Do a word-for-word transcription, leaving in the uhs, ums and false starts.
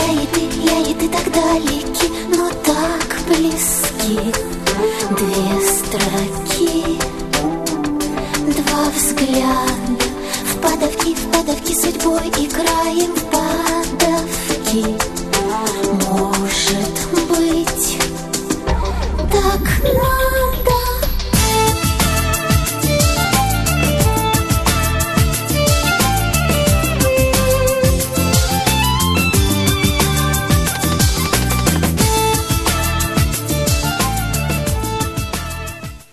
и ты, я и ты так далеки, но так близки. Две строки, два взгляда, впадавки, впадавки судьбой играем в подавки. Может быть, так нам